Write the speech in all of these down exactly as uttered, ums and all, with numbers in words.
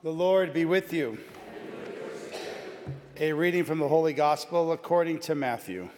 The Lord be with you. A reading from the Holy Gospel according to Matthew.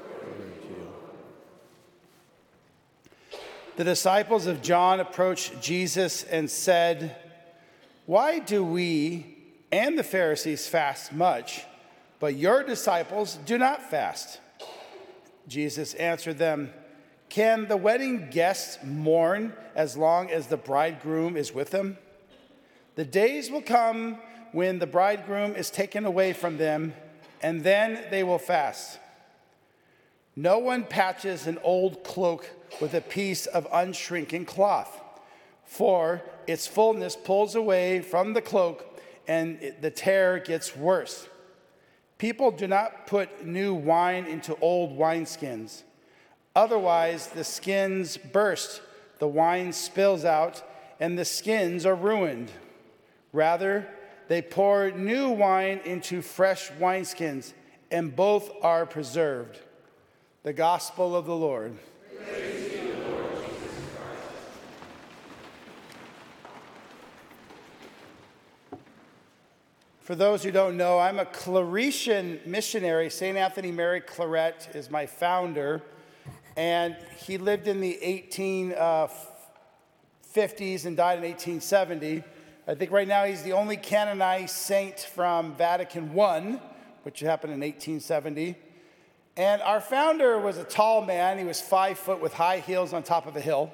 The disciples of John approached Jesus and said, "Why do we and the Pharisees fast much, but your disciples do not fast?" Jesus answered them, "Can the wedding guests mourn as long as the bridegroom is with them? The days will come when the bridegroom is taken away from them, and then they will fast. No one patches an old cloak with a piece of unshrinking cloth, for its fullness pulls away from the cloak, and the tear gets worse. People do not put new wine into old wineskins. Otherwise, the skins burst, the wine spills out, and the skins are ruined. Rather, they pour new wine into fresh wineskins, and both are preserved." The Gospel of the Lord. Praise to you, Lord Jesus Christ. For those who don't know, I'm a Claretian missionary. Saint Anthony Mary Claret is my founder, and he lived in the eighteen fifties and died in eighteen seventy. I think right now he's the only canonized saint from Vatican One, which happened in eighteen seventy. And our founder was a tall man. He was five foot with high heels on top of a hill.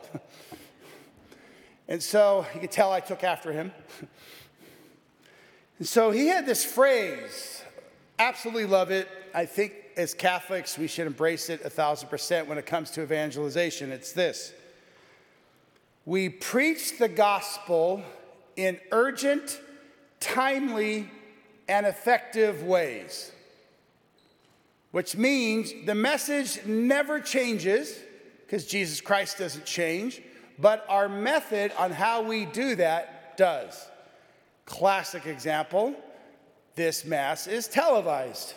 And so you could tell I took after him. And so he had this phrase, absolutely love it. I think as Catholics, we should embrace it a thousand percent when it comes to evangelization. It's this: we preach the gospel in urgent, timely, and effective ways. Which means the message never changes, because Jesus Christ doesn't change, but our method on how we do that does. Classic example, this Mass is televised.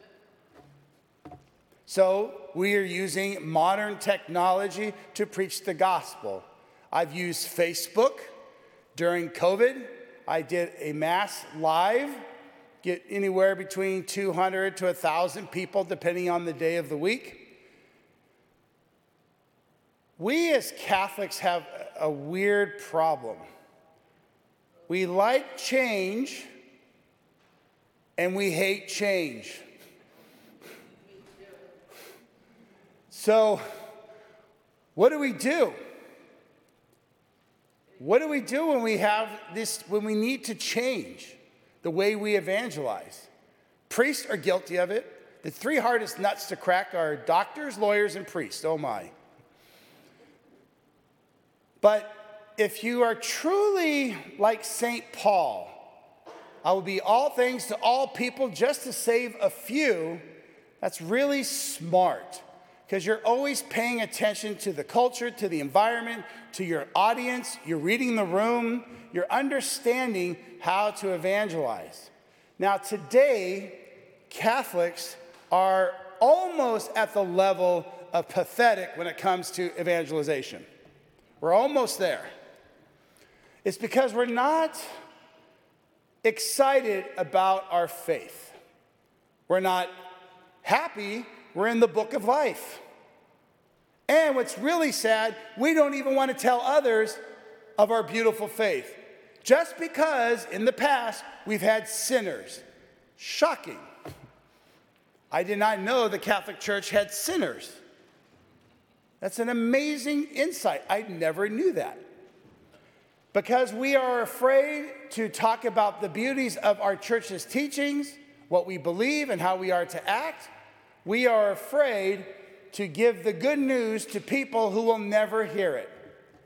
So we are using modern technology to preach the gospel. I've used Facebook. During COVID, I did a Mass live, get anywhere between two hundred to one thousand people, depending on the day of the week. We as Catholics have a weird problem. We like change, and we hate change. So, what do we do? What do we do when we have this, when we need to change the way we evangelize? Priests are guilty of it. The three hardest nuts to crack are doctors, lawyers, and priests. Oh my. But if you are truly like Saint Paul, I will be all things to all people just to save a few, that's really smart. Because you're always paying attention to the culture, to the environment, to your audience. You're reading the room. You're understanding how to evangelize. Now, today, Catholics are almost at the level of pathetic when it comes to evangelization. We're almost there. It's because we're not excited about our faith. We're not happy. We're in the book of life. And what's really sad, we don't even want to tell others of our beautiful faith. Just because in the past we've had sinners. Shocking. I did not know the Catholic Church had sinners. That's an amazing insight. I never knew that. Because we are afraid to talk about the beauties of our church's teachings, what we believe and how we are to act. We are afraid to give the good news to people who will never hear it.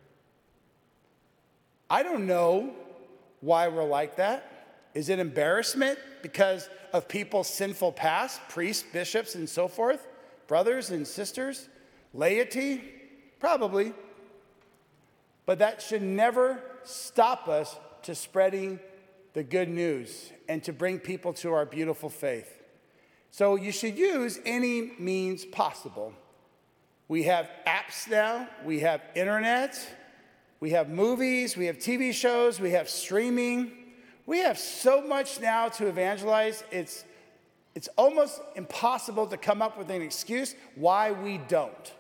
I don't know why we're like that. Is it embarrassment because of people's sinful past, priests, bishops, and so forth, brothers and sisters, laity? Probably. But that should never stop us to spreading the good news and to bring people to our beautiful faith. So you should use any means possible. We have apps now, we have internet, we have movies, we have T V shows, we have streaming. We have so much now to evangelize, it's, it's almost impossible to come up with an excuse why we don't.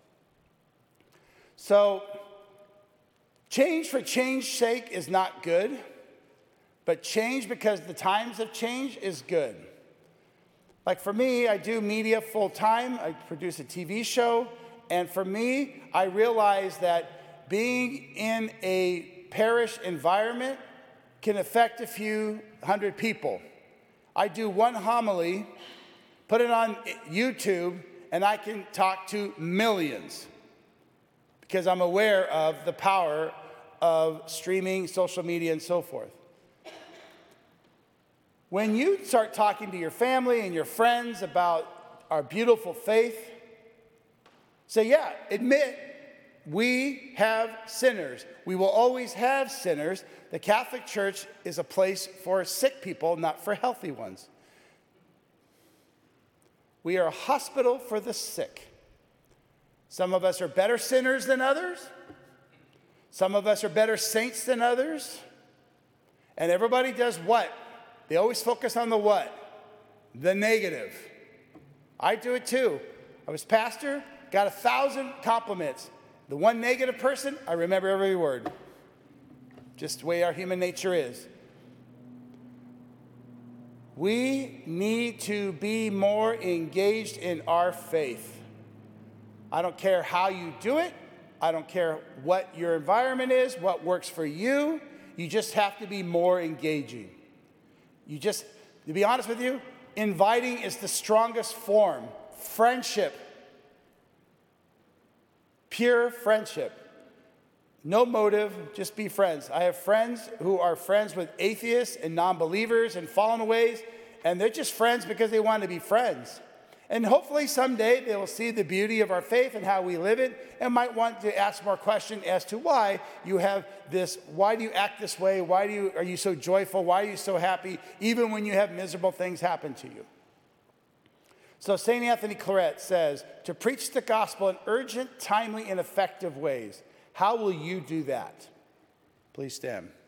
So, change for change's sake is not good, but change because the times have changed is good. Like for me, I do media full time. I produce a T V show. And for me, I realize that being in a parish environment can affect a few hundred people. I do one homily, put it on YouTube, and I can talk to millions because I'm aware of the power of streaming, social media, and so forth. When you start talking to your family and your friends about our beautiful faith, say, yeah, admit we have sinners. We will always have sinners. The Catholic Church is a place for sick people, not for healthy ones. We are a hospital for the sick. Some of us are better sinners than others. Some of us are better saints than others. And everybody does what? They always focus on the what? The negative. I do it too. I was pastor, got a thousand compliments. The one negative person, I remember every word. Just the way our human nature is. We need to be more engaged in our faith. I don't care how you do it. I don't care what your environment is, what works for you. You just have to be more engaging. You just, to be honest with you, inviting is the strongest form. Friendship. Pure friendship. No motive, just be friends. I have friends who are friends with atheists and non-believers and fallen ways, and they're just friends because they want to be friends. And hopefully someday they will see the beauty of our faith and how we live it and might want to ask more questions as to why you have this, why do you act this way? Why do you, are you so joyful? Why are you so happy even when you have miserable things happen to you? So Saint Anthony Claret says, to preach the gospel in urgent, timely, and effective ways. How will you do that? Please stand.